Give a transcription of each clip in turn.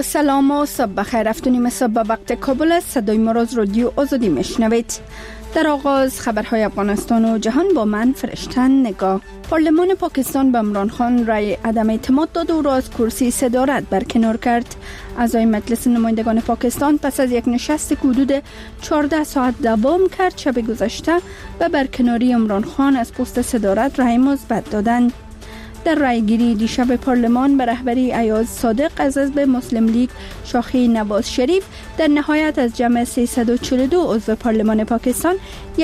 با سلام و صبح بخیر. افتونیم صبح وقت کابل است. صدای ما را از رادیو آزادی میشنوید. در آغاز خبرهای افغانستان و جهان با من فرشتن نگاه. پارلمان پاکستان به عمران خان رای عدم اعتماد داد و او را از کرسی صدارت برکنار کرد. اعضای مجلس نمایندگان پاکستان پس از یک نشست که حدود 14 ساعت دوام کرد شب گذشته به برکناری عمران خان از پست صدارت رای مثبت دادند. در رایگیری دیشب پارلمان به رهبری ایاز صادق از حزب مسلم لیگ شاخه نواز شریف در نهایت از جمع 342 عضو پارلمان پاکستان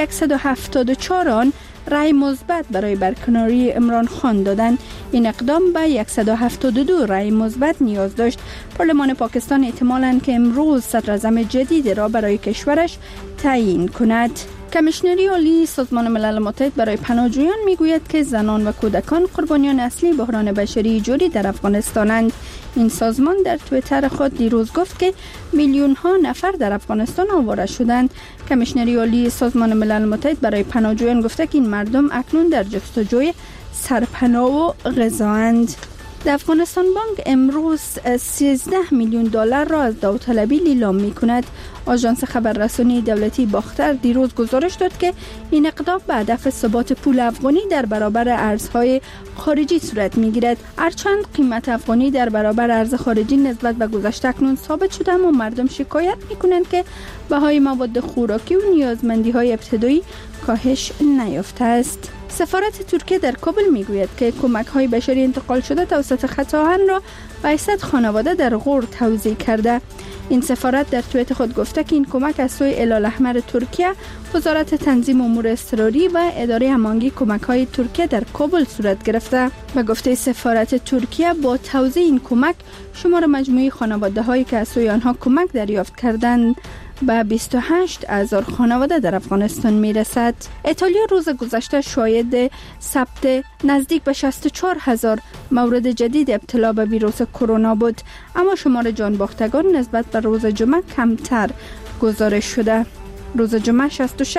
174 آن رای مثبت برای برکناری عمران خان دادند. این اقدام به 172 رای مثبت نیاز داشت. پارلمان پاکستان احتمالاً که امروز صدراعظم جدید را برای کشورش تعیین کند. کمیشنری عالی سازمان ملل متحد برای پناهجویان میگوید که زنان و کودکان قربانیان اصلی بحران بشری جاری در افغانستانند. این سازمان در توییتر خود دیروز گفت که میلیون ها نفر در افغانستان آواره شدند. کمیشنری عالی سازمان ملل متحد برای پناهجویان گفته که این مردم اکنون در جستجوی سرپناه و غذااند. در افغانستان بانک امروز 13 میلیون دلار را از داوطلبی لیلام می‌کند. آژانس خبررسانی دولتی باختر دیروز گزارش داد که این اقدام به هدف ثبات پول افغانی در برابر ارزهای خارجی صورت می‌گیرد. هرچند قیمت افغانی در برابر ارز خارجی نسبت به گذشته اکنون ثابت شده، اما مردم شکایت می‌کنند که بهای مواد خوراکی و نیازمندی‌های ابتدایی کاهش نیافته است. سفارت ترکیه در کابل میگوید که کمک‌های بشری انتقال شده توسط خط آهن را به 800 خانواده در غور توزیع کرده. این سفارت در توییت خود گفته که این کمک از سوی هلال‌احمر ترکیه، وزارت تنظیم امور اضطراری و اداره هماهنگی کمک‌های ترکیه در کابل صورت گرفته. به گفته سفارت ترکیه با توزیع این کمک شمار مجموعی خانواده‌هایی که از سوی آنها کمک دریافت کردند به 28,000 خانواده در افغانستان میرسد. ایتالیا روز گذشته شاهد ثبت نزدیک به 64,000 مورد جدید ابتلا به ویروس کرونا بود، اما شمار جانباختگان نسبت به روز جمعه کمتر گزارش شده. روز جمعه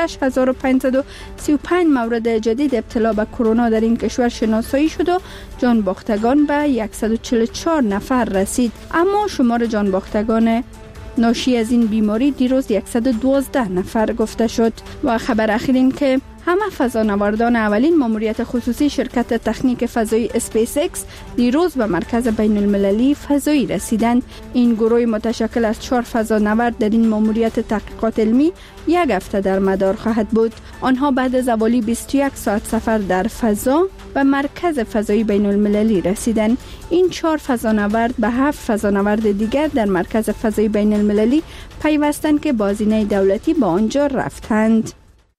66,535 مورد جدید ابتلا به کرونا در این کشور شناسایی شد و جانباختگان به 144 نفر رسید، اما شمار جانباختگان ناشی از این بیماری دیروز 112 نفر گفته شد. و خبر اخیر این که همه فضانوردان اولین ماموریت خصوصی شرکت تکنیک فضایی اسپیس اکس دیروز به مرکز بین المللی فضایی رسیدند. این گروه متشکل از 4 فضانورد در این ماموریت تحقیقات علمی یک هفته در مدار خواهد بود. آنها بعد از حوالی 21 ساعت سفر در فضا به مرکز فضایی بین المللی رسیدند. این 4 فضانورد به 7 فضانورد دیگر در مرکز فضایی بین المللی پیوستند که با هزینه دولتی با آنجا رفتند.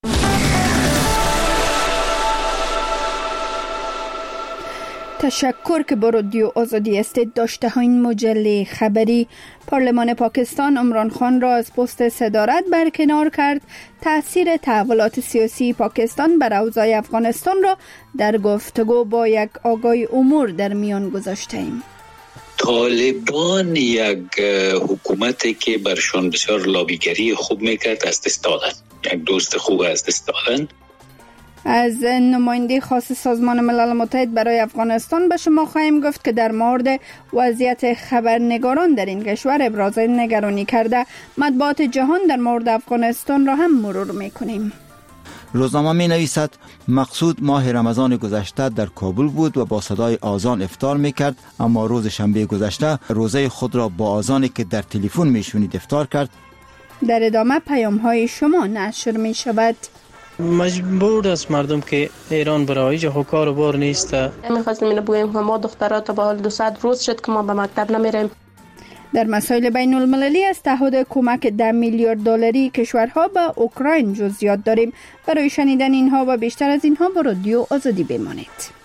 تشکر که با رادیو آزادی استید داشته ها. این مجله خبری. پارلمان پاکستان عمران خان را از پست صدارت برکنار کرد. تأثیر تحولات سیاسی پاکستان بر اوضاع افغانستان را در گفتگو با یک آگای امور در میان گذاشته ایم. طالبان یک حکومتی که برشان بسیار لابیگری خوب میکرد از دست دادن، یک دوست خوب از دست دادن. از نماینده خاص سازمان ملل متحد برای افغانستان به شما خواهیم گفت که در مورد وضعیت خبرنگاران در این کشور ابراز نگرانی کرده. مطبوعات جهان در مورد افغانستان را هم مرور میکنیم. روزنامه می نویسد مقصود ماه رمضان گذشته در کابل بود و با صدای آذان افطار می کرد، اما روز شنبه گذشته روزه خود را با آذانی که در تلفن می شنید افطار کرد. در ادامه پیام های شما نشر می شود. مجبور است مردم که ایران برای هیچ کار و بار نیست. می‌خواستم اینو بگم که ما دخترات با حال 200 روز شد که ما به مکتب نمیریم. در مسائل بین المللی از تعهد کمک 10 میلیارد دلاری کشورها به اوکراین جزئیات داریم. برای شنیدن اینها و بیشتر از اینها با رادیو آزادی بمانید.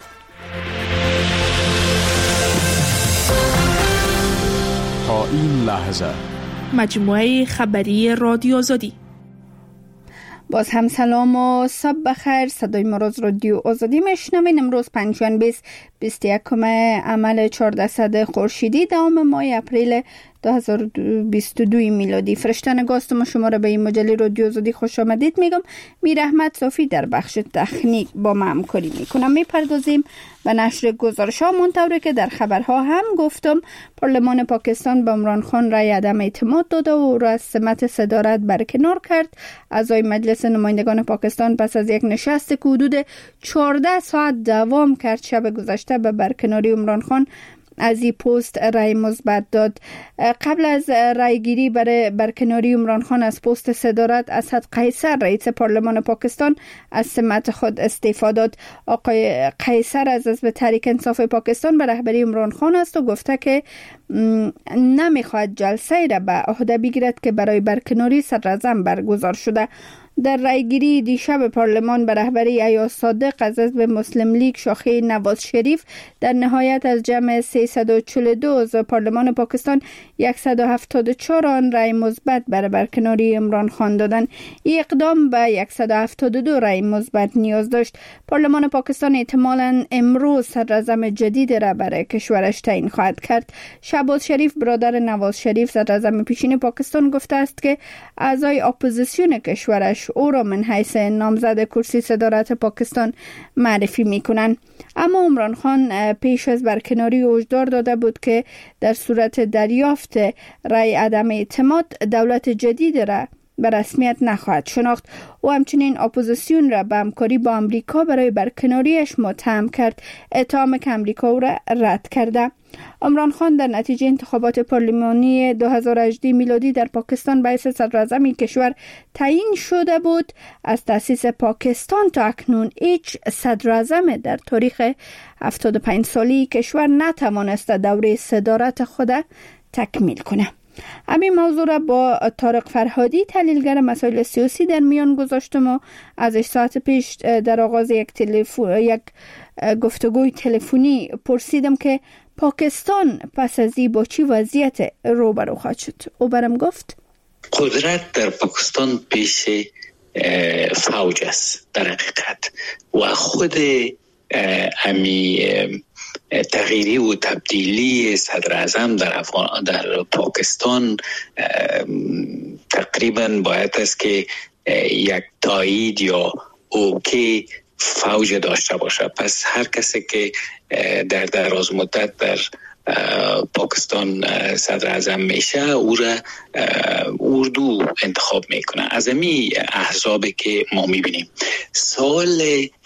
تا این لحظه مجموعه خبری رادیو آزادی. باز هم سلام و صبح بخیر. صدای ما را از رادیو آزادی میشنوین. امروز پنجشنبه 21 عمل 14 خورشیدی دوام ماه اپریل 2022 میلادی. فرشته نگاستم شما را به این مجله رادیو آزادی خوش آمدید میگم. میر احمد صافی در بخش تکنیک با ما همکاری میکنم. میپردازیم به نشر گزارش‌ها. منطوری که در خبرها هم گفتم، پارلمان پاکستان به عمران خان رای عدم اعتماد داده و او را از سمت صدارت برکنار کرد. اعضای مجلس نمایندگان پاکستان پس از یک نشست که حدود 14 ساعت دوام کرد شب گذشته به برکناری عمران خان از این پست رای مثبت داد. قبل از رای گیری برای برکناری عمران خان از پست صدارت، اسد قیصر رئیس پارلمان پاکستان از سمت خود استعفا داد. آقای قیصر از حزب تحریک انصاف پاکستان به رهبری عمران خان است و گفته که نمیخواهد جلسه را به عهده بگیرد که برای برکناری صدراعظم برگزار شده. در رایگیری دیشب پارلمان به رهبری ایاز صادق از حزب مسلم لیگ شاخه نواز شریف در نهایت از جمع 342 عضو پارلمان پاکستان 174 آن رای مثبت برای برکناری عمران خان دادند. این اقدام به 172 رای مثبت نیاز داشت. پارلمان پاکستان احتمالاً امروز صدراعظم جدید را برای کشورش تعیین خواهد کرد. شهباز شریف برادر نواز شریف صدراعظم پیشین پاکستان گفته است که اعضای اپوزیسیون کشورش او را من حیث نامزد کرسی صدارت پاکستان معرفی میکنند. اما عمران خان پیش از برکناری هشدار داده بود که در صورت دریافت رای عدم اعتماد دولت جدید را به رسمیت نخواهد شناخت. و همچنین اپوزیسیون را به همکاری با امریکا برای برکناریش متهم کرد، اتهامی که امریکا او را رد کرده. عمران خان در نتیجه انتخابات پارلمانی 2018 میلادی در پاکستان به حیث صدراعظم کشور تعیین شده بود. از تأسیس پاکستان تا اکنون هیچ صدراعظم در تاریخ 75 سالی کشور نتوانست دوره صدارت خود تکمیل کنه. همین موضوع را با طارق فرهادی، تحلیلگر مسائل سیاسی، در میان گذاشتم و ازش ساعت پیش در آغاز یک گفتگوی تلفنی پرسیدم که پاکستان پس از این با چی وضعیت روبرو خواهد شد. او برم گفت قدرت در پاکستان پیش فوج است در حقیقت و خود امی تغییری و تبدیلی صدراعظم در پاکستان تقریبا باید است که یک تایید یا اوکی فوج داشته باشه. پس هر کسی که در دراز مدت در پاکستان صدراعظم میشه او را اردو انتخاب میکنه. از امی احزابی که ما میبینیم سال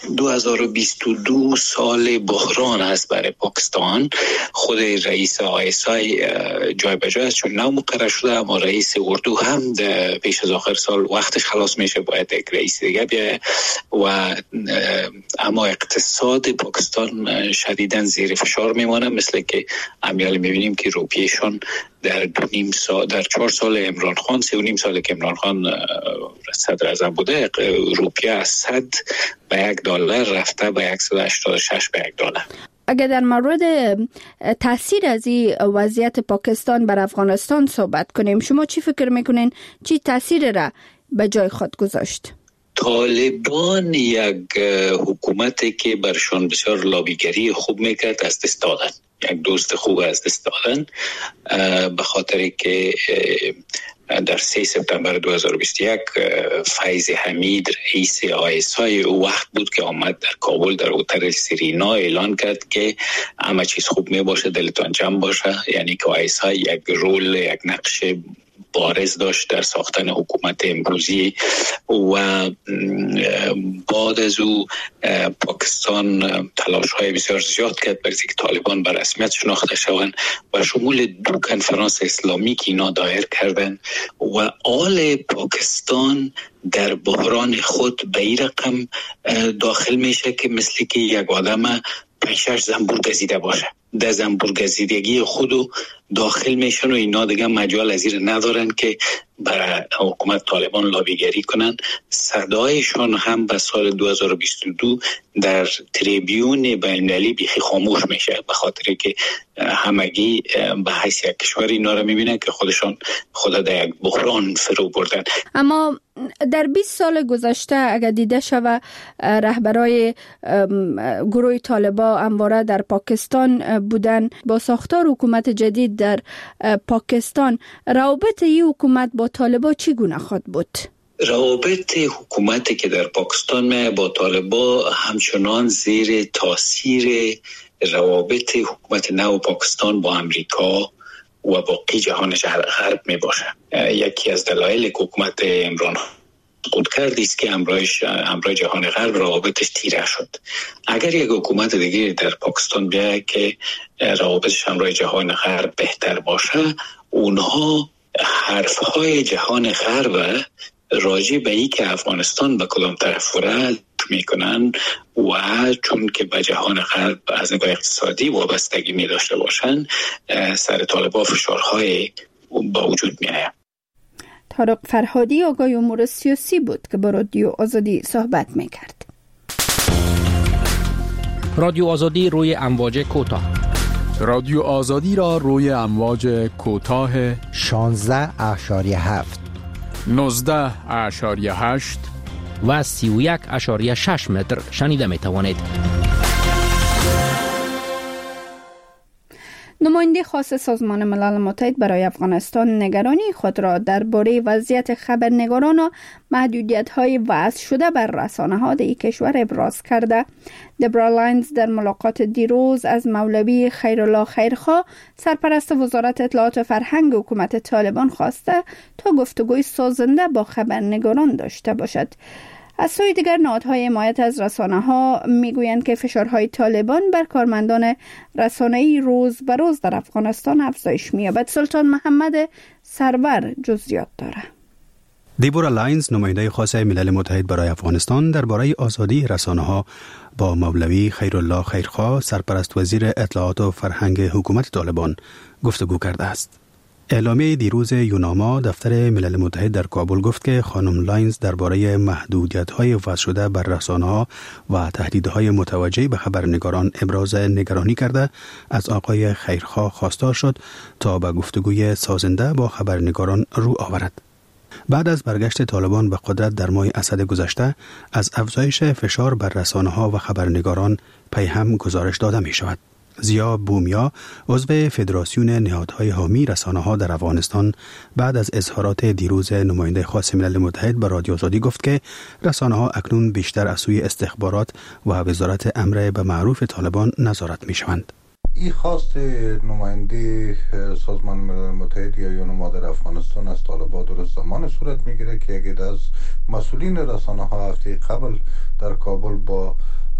2022 سال بحران است برای پاکستان. خود رئیس آیسای جای به جای است چون نو مقرر شده، اما رئیس اردو هم پیش از آخر سال وقتش خلاص میشه، باید یک رئیس دیگه بیایه. و اما اقتصاد پاکستان شدیداً زیر فشار میمانه، مثل که امیال میبینیم که روپیهشون در 4 سال عمران خان 3.5 سال که عمران خان صدر اعظم بوده، روپیه از 100 به $1 رفته به 186 به $1. اگر در مورد تاثیر از این وضعیت پاکستان بر افغانستان صحبت کنیم، شما چی فکر میکنین؟ چی تاثیر را به جای خود گذاشت؟ طالبان یک حکومتی که برشان بسیار لابیگری خوب میکرد از دست دادن، یک دوست خوب از دست دادن، به خاطر که در 3 سپتامبر 2021 فیض حمید رئیس آیسای او وقت بود که آمد در کابل در هتل سرینا اعلان کرد که همه چیز خوب می باشه، دلتان جمع باشه. یعنی که آیسای یک رول، یک نقش بارز داشت در ساختن حکومت امروزی. و بعد از او پاکستان تلاش‌های بسیار زیاد کرد برای اینکه طالبان به رسمیت شناخته شوند و شمول 2 کنفرانس اسلامی که اینا دایر کردن و آل پاکستان در بحران خود به این رقم داخل میشه که مثل که یک آدم 5-6 زنبور گزیده باشه. در زنبور گزیدگی خودو داخل میشن و اینا دیگه مجال از این ندارن که برای حکومت طالبان لابیگری کنن. صدایشان هم به سال 2022 در تریبیون بین‌المللی بیخی خاموش میشه، به خاطر که همگی به حیث یک کشور اینا رو میبینن که خودشان خود در یک بحران فرو بردن. اما در 20 سال گذشته اگر دیده شود رهبرای گروه طالبان همواره در پاکستان بودن. با ساختار حکومت جدید در پاکستان روابط این حکومت با طالبان چگونه خواهد بود؟ روابط حکومتی که در پاکستان با طالبان همچنان زیر تاثیر روابط حکومت نو پاکستان با امریکا و باقی جهان غرب می باشه. یکی از دلایل که حکومت عمران خود کرد است که امروز جهان غرب روابطش تیره شد. اگر یک حکومت دیگه در پاکستان بیاید که روابطش امروز جهان غرب بهتر باشه، اونها حرفهای جهان غرب راجع به این که افغانستان به کدام طرف رد میکنن و چون که به جهان غرب از نگاه اقتصادی وابستگی می داشته باشن، سر طالبان فشارهای با وجود می آید. طارق فرهادی آگاه امور سیاسی بود که با رادیو آزادی صحبت می کرد. رادیو آزادی روی امواج کوتاه. رادیو آزادی را روی امواج کوتاه 16.7 19.8 و 31.6 متر شنیده می توانید. نماینده خاص سازمان ملل متحد برای افغانستان نگرانی خود را درباره وضعیت خبرنگاران و محدودیت‌های وضع شده بر رسانه‌ها در کشور ابراز کرده. دبرا لاینز در ملاقات دیروز از مولوی خیرالله خیرخواه، سرپرست وزارت اطلاعات و فرهنگ حکومت طالبان خواسته تا گفتگوی سازنده با خبرنگاران داشته باشد. از سوی دیگر نهادهای حمایت از رسانه‌ها میگویند که فشارهای طالبان بر کارمندان رسانه‌ای روز به روز در افغانستان افزایش می‌یابد. سلطان محمد سرور جزئیات داره. دیبورا لاینز، نماینده خاص ملل متحد برای افغانستان، درباره آزادی رسانه‌ها با مولوی خیرالله خیرخواه، سرپرست وزیر اطلاعات و فرهنگ حکومت طالبان گفتگو کرده است. اعلامیه دیروز یوناما، دفتر ملل متحد در کابل، گفت که خانم لاینز درباره محدودیت‌های وضع شده بر رسانه‌ها و تهدیدهای متوجه به خبرنگاران ابراز نگرانی کرده، از آقای خیرخواه خواستار شد تا به گفتگوی سازنده با خبرنگاران رو آورد. بعد از برگشت طالبان به قدرت در ماه اسد گذشته، از افزایش فشار بر رسانه‌ها و خبرنگاران پیهم گزارش داده می شود. زیا بومیا، عضو فدراسیون نهادهای حامی رسانه‌ها در افغانستان، بعد از اظهارات دیروز نماینده خاص ملل متحد به رادیو آزادی گفت که رسانه‌ها اکنون بیشتر از سوی استخبارات و وزارت امر به معروف طالبان نظارت می‌شوند. این خواست نماینده سازمان ملل متحد یا یوناما در افغانستان از طالبان درست زمان صورت میگیره که یکی از مسئولین رسانه‌ها هفته قبل در کابل با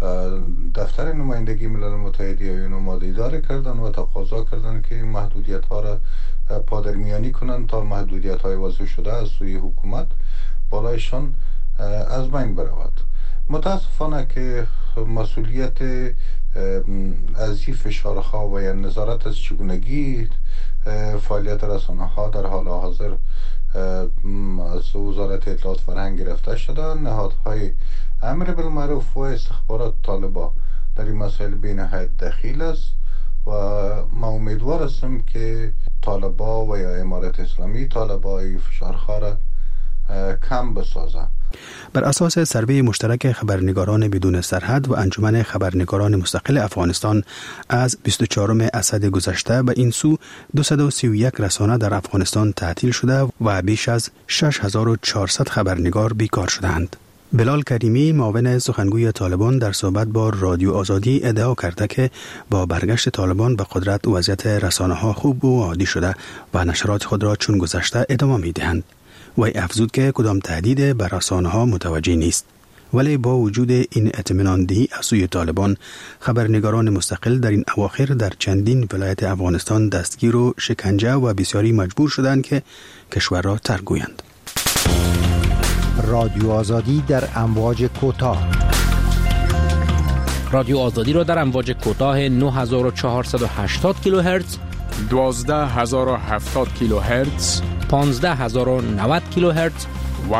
دفتر نمایندگی ملل متحد یا یوناما دیدار کردن و تقاضا کردن که محدودیت‌ها را پادرمیانی کنند تا محدودیت‌های وضع شده از سوی حکومت بالایشان از بین برود. متاسفانه که مسئولیت از این فشارها و یا نظارت از چگونگی فعالیت رسانه‌ها در حال حاضر از وزارت اطلاعات فرهنگ گرفته شده. نهادهای امر بالمعروف و استخبارات طالبان در این مسائل بی‌نهایت دخیل است و ما امیدوار هستم که طالبان و یا امارت اسلامی طالبان فشارها را کم بسازند. بر اساس سروی مشترک خبرنگاران بدون سرحد و انجمن خبرنگاران مستقل افغانستان، از 24 اسد گذشته به این سو 231 رسانه در افغانستان تعطیل شده و بیش از 6400 خبرنگار بیکار شدند. بلال کریمی، معاون سخنگوی طالبان، در صحبت با رادیو آزادی ادعا کرده که با برگشت طالبان به قدرت وضعیت رسانه‌ها خوب و عادی شده و نشرات خود را چون گذشته ادامه می‌دهند. وی افزود که کدام تهدید بر رسانه‌ها متوجه نیست، ولی با وجود این اطمینان دهی از سوی طالبان، خبرنگاران مستقل در این اواخر در چندین ولایت افغانستان دستگیر و شکنجه و بسیاری مجبور شدند که کشور را ترک گویند. رادیو آزادی در امواج کوتاه. رادیو آزادی را در امواج کوتاه 9480 کیلوهرتز، 12070 کیلوهرتز، 15090 کیلوهرتز و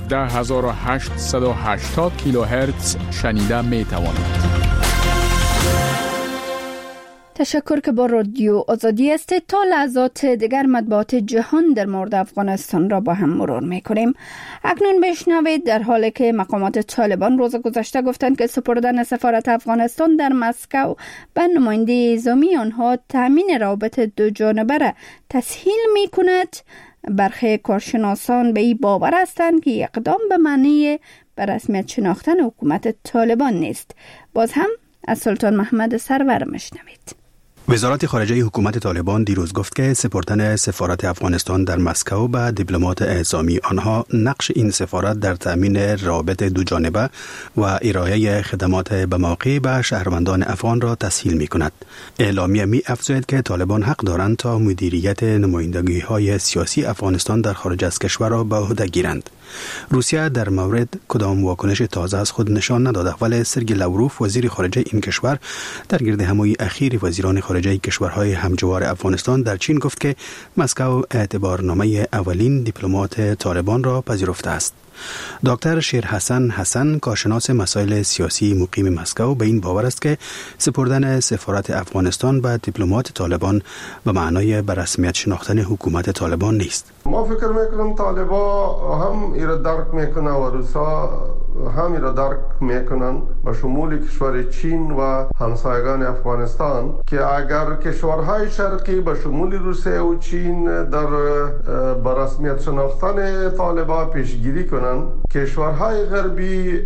17880 کیلوهرتز شنیده می توانید. تشکر که با رادیو آزادی است. تا لحظات دیگر مطبوعات جهان در مورد افغانستان را با هم مرور میکنیم. اکنون بشنوید در حالی که مقامات طالبان روز گذشته گفتند که سپردن سفارت افغانستان در مسکو به نماینده نظامی آنها تامین روابط دو جانبه را تسهیل میکند، برخی کارشناسان به این باور هستند که اقدام به معنی به رسمیت شناختن حکومت طالبان نیست. باز هم از سلطان محمد سرور مشنوید. وزارت خارجه حکومت طالبان دیروز گفت که سپردن سفارت افغانستان در مسکو به دیپلمات اعزامی آنها نقش این سفارت در تامین روابط دو جانبه و ارائه خدمات به موقع به شهروندان افغان را تسهیل می کند. اعلامیه می افزاید که طالبان حق دارند تا مدیریت نمایندگی های سیاسی افغانستان در خارج از کشور را به عهده گیرند. روسیه در مورد کدام واکنش تازه از خود نشان نداده، ولی سرگئی لاوروف وزیر خارجه این کشور در گردهمایی اخیر وزیران خارجه کشورهای همجوار افغانستان در چین گفت که مسکو اعتبارنامه اولین دیپلمات طالبان را پذیرفته است. دکتر شیرحسن حسن، کارشناس مسائل سیاسی مقیم مسکو، به این باور است که سپردن سفارت افغانستان به دیپلمات طالبان به معنای به رسمیت شناختن حکومت طالبان نیست. ما فکر میکنم طالبان هم ایرا درک میکنن و روسا هم ایرا درک میکنن به شمول کشور چین و همسایگان افغانستان که اگر کشورهای شرقی به شمول روسیه و چین در به رسمیت شناختن طالبان پیشگیری کنن، کشورهای غربی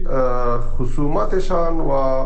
خصومتشان و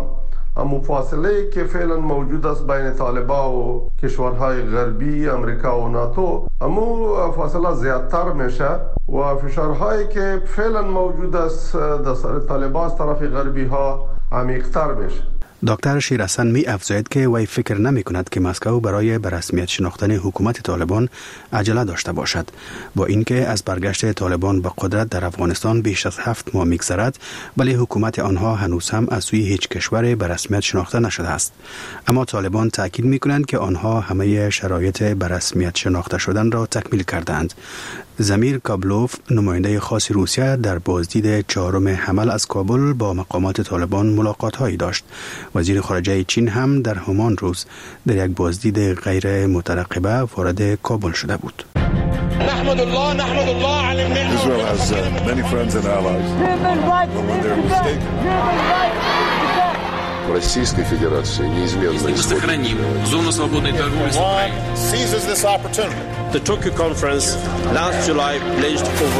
مفاصله که فعلا موجود است بین طالبان و کشورهای غربی امریکا و ناتو امو فاصله زیادتر میشه و فشارهایی که فعلا موجود است در سر طالبان از طرف غربی ها عمیق‌تر میشه. دکتر شیرحسن می افزاید که وی فکر نمی کند که مسکو برای به رسمیت شناختن حکومت طالبان عجله داشته باشد، با اینکه از برگشت طالبان به قدرت در افغانستان بیش از 7 ماه می‌گذرد، ولی حکومت آنها هنوز هم از سوی هیچ کشور به رسمیت شناخته نشده است. اما طالبان تاکید می‌کنند که آنها همه شرایط به رسمیت شناخته شدن را تکمیل کردند. زمیر کابلوف، نماینده خاص روسیه، در بازدید 4 حمل از کابل با مقامات طالبان ملاقات‌هایی داشت. وزیر خارجه چین هم در همان روز در یک بازدید غیر مترقبه وارد کابل شده بود. نحمد الله علی النعمة. Israel has many friends and allies. When they're mistaken. Российской Федерации неизменно сохраним зону свободной торговли с Украиной. Seizes this opportunity. The Tokyo conference last July pledged over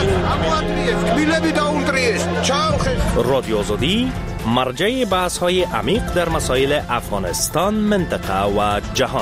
16 رادیو آزادی مرجع بحث‌های عمیق در مسائل افغانستان، منطقه و جهان.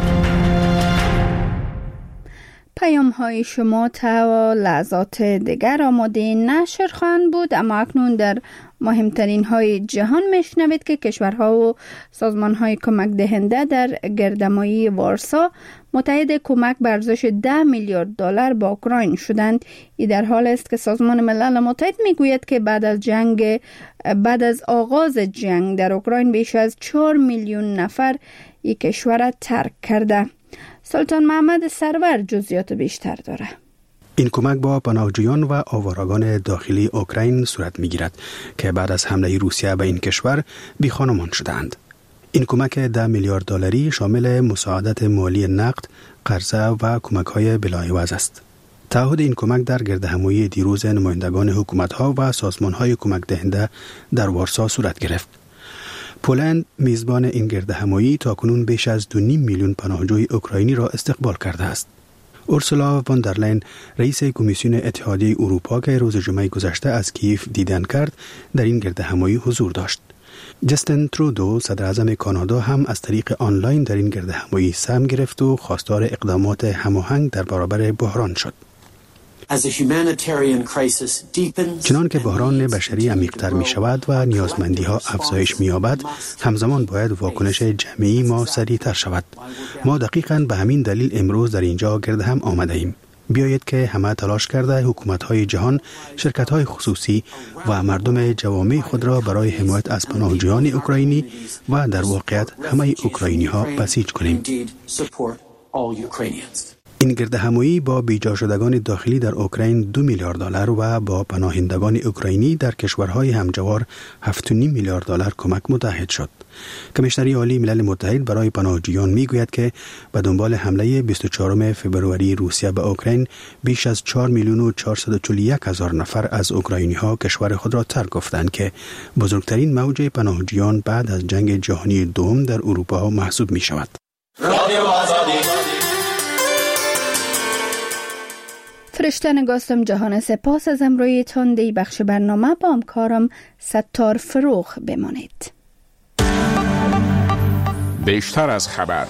پیام های شما تا لحظات دیگر آماده نشر خواهند بود، اما اکنون در مهمترین های جهان میشنوید که کشورها و سازمان های کمک دهنده در گردهمایی وارسا متحد کمک به ارزش 10 میلیارد دلار با اوکراین شدند. این در حال است که سازمان ملل متحد میگوید که بعد از آغاز جنگ در اوکراین بیش از 4 میلیون نفر این کشور را ترک کرده. سلطان محمد سرور جزئیات بیشتر داره. این کمک با پناهجویان و آوارگان داخلی اوکراین صورت می‌گیرد که بعد از حمله روسیه به این کشور بی خانمان شدند. این کمک 10 میلیارد دلاری شامل مساعدت مالی نقد، قرضه و کمک‌های بلاعوض است. تعهد این کمک در گردهمایی دیروز نمایندگان حکومت‌ها و سازمان‌های کمک دهنده در وارسا صورت گرفت. پولند میزبان این گردهمایی تاکنون بیش از 2.5 میلیون پناهجوی اوکراینی را استقبال کرده است. اورسولا واندرلاین، رئیس کمیسیون اتحادیه اروپا که روز جمعه گذشته از کیف دیدن کرد، در این گردهمایی حضور داشت. جستین ترودو، صدر اعظم کانادا، هم از طریق آنلاین در این گردهمایی سهم گرفت و خواستار اقدامات هماهنگ در برابر بحران شد. چنان که بحران بشری عمیق‌تر می شود و نیازمندی ها افزایش می یابد، همزمان باید واکنش جمعی ما سریع‌تر شود. ما دقیقاً به همین دلیل امروز در اینجا گرد هم آمده ایم. بیایید که همه تلاش کرده حکومت‌های جهان، شرکت‌های خصوصی و مردم جوامع خود را برای حمایت از پناهجویان اوکراینی و در واقعیت همه اوکراینی‌ها بسیج کنیم. این گردهمایی با بیجا شدگان داخلی در اوکراین 2 میلیارد دلار و با پناهندگان اوکراینی در کشورهای همجوار 7.5 میلیارد دلار کمک متحد شد. کمیشنری عالی ملل متحد برای پناهجویان میگوید که به دنبال حمله 24 فوریه روسیه به اوکراین بیش از 4,441,000 نفر از اوکراینی ها کشور خود را ترک گفتند که بزرگترین موج پناهجویان بعد از جنگ جهانی دوم در اروپا محسوب می شود. فرشته نگاستم جهان، سپاس از امرویتان. دی بخش برنامه با همکارم ستار فروخ بمانید. بیشتر از خبر.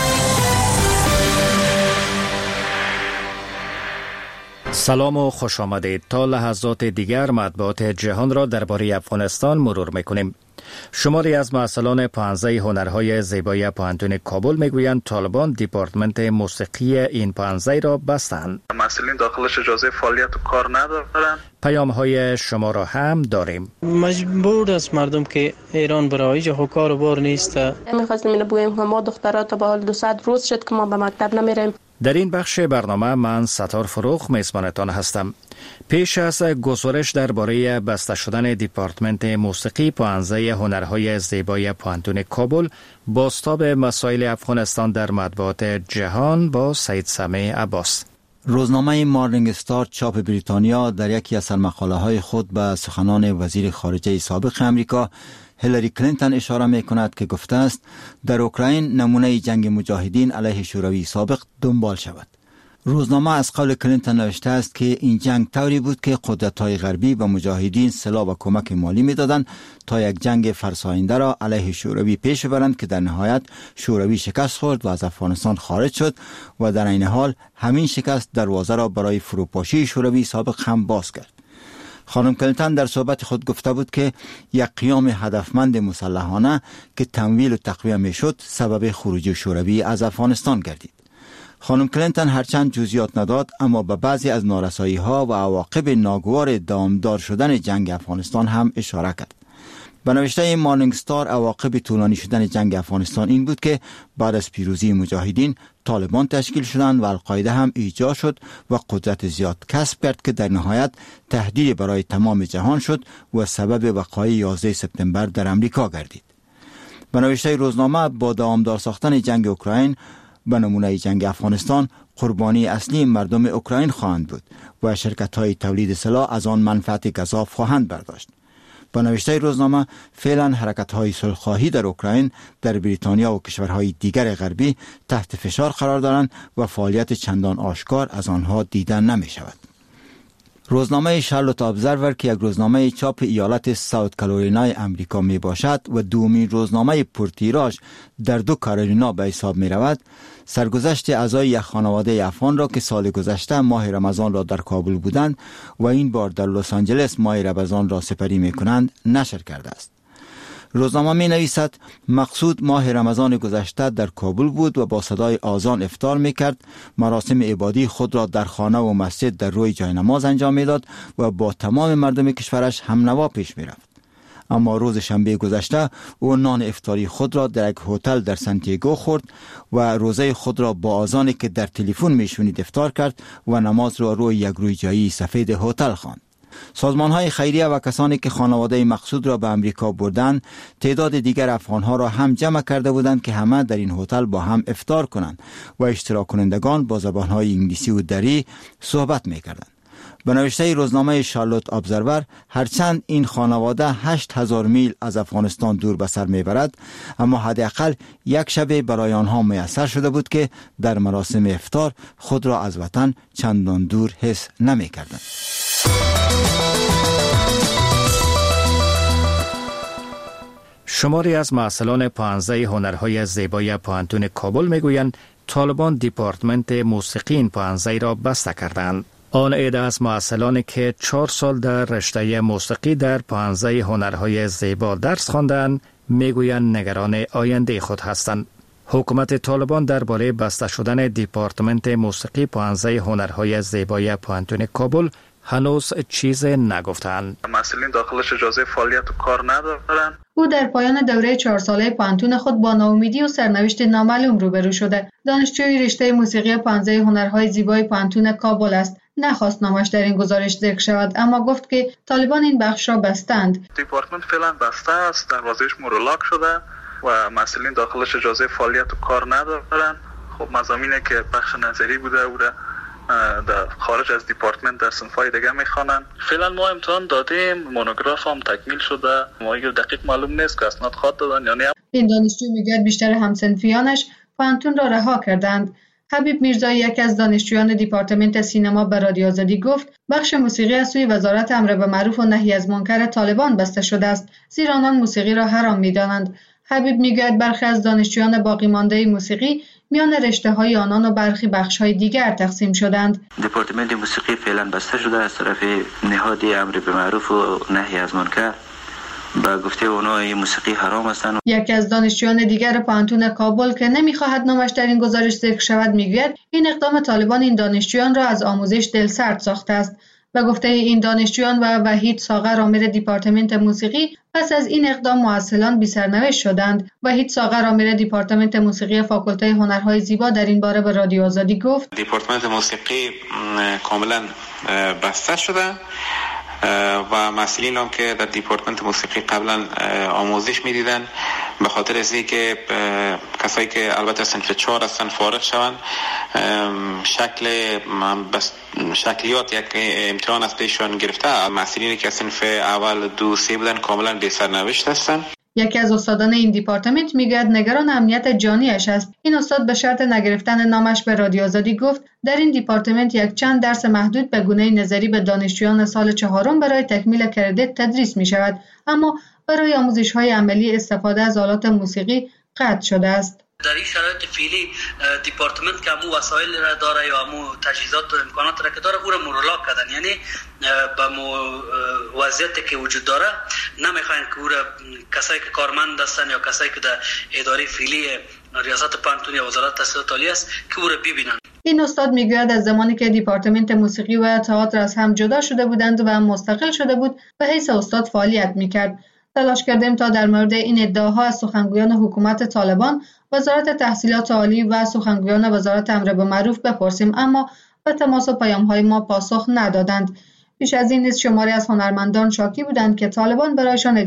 سلام و خوش آمدید. تا لحظات دیگر مطبوعات جهان را درباره افغانستان مرور میکنیم. شماری از مسئولان پانزه هنرهای زیبای پوهنتون کابل میگویند طالبان دیپارتمنت موسیقی این پانزه را بستند. مسئولین داخلش اجازه فعالیت و کار ندارند. پیام های شما را هم داریم. مجبور است مردم که ایران برای جا کار و بار نیست. میخواستیم اینو بگوییم که ما دخترات با حال 200 روز شد که ما به مکتب نمیریم. در این بخش برنامه من ستار فروخ میزبانتان هستم. پیش از گزارش درباره بسته شدن دیپارتمنت موسیقی پوهنځی هنرهای زیبای پوهنتون کابل، بازتاب مسائل افغانستان در مطبوعات جهان با سید سمیع عباس. روزنامه مارنینگ استار چاپ بریتانیا در یکی از سرمقاله‌های خود به سخنان وزیر خارجه سابق امریکا هیلاری کلینتون اشاره می کند که گفته است در اوکراین نمونه جنگ مجاهدین علیه شوروی سابق دنبال شود. روزنامه از قول کلینتون نوشته است که این جنگ طوری بود که قدرت‌های غربی به مجاهدین سلاح و کمک مالی می‌دادند تا یک جنگ فرساینده را علیه شوروی پیش برند که در نهایت شوروی شکست خورد و از افغانستان خارج شد و در این حال همین شکست دروازه را برای فروپاشی شوروی سابق هم باز کرد. خانم کلینتون در صحبت خود گفته بود که یک قیام هدفمند مسلحانه که تمویل و تقویه میشد سبب خروج شوروی از افغانستان گردید. خانم کلینتون هرچند جزئیات نداد اما به بعضی از نارسایی‌ها و عواقب ناگوار دامدار شدن جنگ افغانستان هم اشاره کرد. به نوشته مارنینگ استار عواقب طولانی شدن جنگ افغانستان این بود که بعد از پیروزی مجاهدین طالبان تشکیل شدند و القاعده هم ایجاد شد و قدرت زیاد کسب کرد که در نهایت تهدید برای تمام جهان شد و سبب وقایع 11 سپتامبر در امریکا گردید. به نوشته روزنامه با دوامدار ساختن جنگ اوکراین به نمونه جنگ افغانستان قربانی اصلی مردم اوکراین خواهند بود و شرکت‌های تولید سلاح از آن منفعت گزاف خواهند برداشت. با نوشته روزنامه فعلا حرکت‌های صلح‌خواهی در اوکراین در بریتانیا و کشورهای دیگر غربی تحت فشار قرار دارند و فعالیت چندان آشکار از آنها دیده نمی‌شود. روزنامه شارلوت ابزرور که یک روزنامه چاپ ایالت ساوت کارولینای امریکا می باشد و دومین روزنامه پرتیراژ در 2 کارولینای به حساب می رود، سرگذشت اعضای یک خانواده افغان را که سال گذشته ماه رمضان را در کابل بودند و این بار در لس آنجلس ماه رمضان را سپری می کنند نشر کرده است. روزنامه می نویسد مقصود ماه رمضان گذشته در کابل بود و با صدای آذان افطار می کرد، مراسم عبادی خود را در خانه و مسجد در روی جای نماز انجام می داد و با تمام مردم کشورش هم نوا پیش می رفت. اما روز شنبه گذشته او نان افطاری خود را در یک هتل در سانتیاگو خورد و روزه خود را با آذانی که در تلفن می شنید افطار کرد و نماز را روی یک روی جایی سفید هتل خواند. سازمان‌های خیریه و کسانی که خانواده مقصود را به امریکا بردند تعداد دیگر افغان‌ها را هم جمع کرده بودند که همه در این هتل با هم افطار کنند و اشتراک کنندگان با زبان‌های انگلیسی و دری صحبت می‌کردند. به نوشته روزنامه شارلوت ابزرور هرچند این خانواده 8000 میل از افغانستان دور به سر میبرد اما حداقل یک شب برای آنها میسر شده بود که در مراسم افطار خود را از وطن چندان دور حس نمی‌کردند. شماری از مسئولان پوهنځی هنرهای زیبای پوهنتون کابل میگویند طالبان دیپارتمنت موسیقی این پوهنځی را بسته کردند. آن عده از مسئولانی که 4 سال در رشته موسیقی در پوهنځی هنرهای زیبا درس خواندند میگویند نگران آینده خود هستند. حکومت طالبان درباره بسته شدن دیپارتمنت موسیقی پوهنځی هنرهای زیبای پوهنتون کابل هنوز چیز نگفتند. مسئولین داخلش اجازه فعالیت و کار ندارند. او در پایان دوره 4 ساله پانتون خود با ناامیدی و سرنوشت نامعلوم روبرو شده. دانشجوی رشته موسیقی پانزه هنرهای زیبای پانتون کابل است. نخواست نامش در این گزارش ذکر شود، اما گفت که طالبان این بخش را بستند. دیپارتمنت فعلا بسته است، دروازه‌اش مورلاک شده و مسئولین داخلش اجازه فعالیت و کار ندارن. خب مضامینی که بخش نظری بوده او را در خارج از دیپارتمنت در صنف‌های دیگه میخوانن. فعلا ما امتحان دادیم، مونوگراف هم تکمیل شده، ما دقیق معلوم نیست که اسناد خواد دادن یا نه. این دانشجو میگه بیشتر همسنفیانش پانتون را رها کردند. حبیب میرزایی، یکی از دانشجویان دیپارتمنت سینما، به رادیو آزادی گفت بخش موسیقی از سوی وزارت امر به معروف و نهی از منکر طالبان بسته شده است، زیرا آنان موسیقی را حرام می‌دانند. حبیب میگوید برخی از دانشجویان باقی مانده موسیقی میان رشته‌های آنان و برخی بخش‌های دیگر تقسیم شدند. دپارتمنت موسیقی فعلا بسته شده از طرف نهاد امر به معروف و نهی از منکر. با گفته اونا این موسیقی حرام هستند. یکی از دانشجویان دیگر پانتون کابل که نمیخواهد نامش در این گزارش ذکر شود میگوید این اقدام طالبان این دانشجویان را از آموزش دلسرد ساخته است. به گفته این دانشجویان و وحید ساغر، آمر دیپارتمنت موسیقی، پس از این اقدام معسلان بی‌سرنوشت شدند. وحید ساغر، آمر دیپارتمنت موسیقی فاکولته هنرهای زیبا، در این باره به رادیو آزادی گفت دیپارتمنت موسیقی کاملا بسته شده و مسئولین هم که در دیپارتمنت موسیقی قبلا آموزش میدیدن به خاطر از اینکه کسایی که البته صنف 4 هستن فارغ شوند، شکلیات یک امتحان از پیشان گرفته، مسئولینی که صنف اول 2 3 بودن کاملا بی سرنوشت هستن. یکی از استادان این دیپارتمنت میگوید نگران امنیت جانیش است. این استاد به شرط نگرفتن نامش به رادیو آزادی گفت در این دیپارتمنت یک چند درس محدود به گونه نظری به دانشجویان سال 4 برای تکمیل کردیت تدریس می شود، اما برای آموزش‌های عملی استفاده از آلات موسیقی قطع شده است. در این شرایط فعلی دیپارتمنت که همو وسایل را داره یا همو تجهیزات و امکانات را که داره او را مورلاک کردن، یعنی به وضعیتی که وجود داره نمیخواین که او را کسایی که کارمند هستن یا کسایی که در اداره فعلی ریاست پانتون یا وزارت تحصیلات عالی است که او را ببینن. این استاد میگوید از زمانی که دیپارتمنت موسیقی و تئاتر از هم جدا شده بودند و مستقل شده بود به حیث استاد فعالیت میکرد. تلاش کردیم تا در مورد این ادعاها از سخنگویان حکومت طالبان، وزارت تحصیلات عالی و سخنگویان وزارت امر به معروف بپرسیم، اما به تماس و پیام‌های ما پاسخ ندادند. بیش از این نیز شماری از هنرمندان شاکی بودند که طالبان برایشان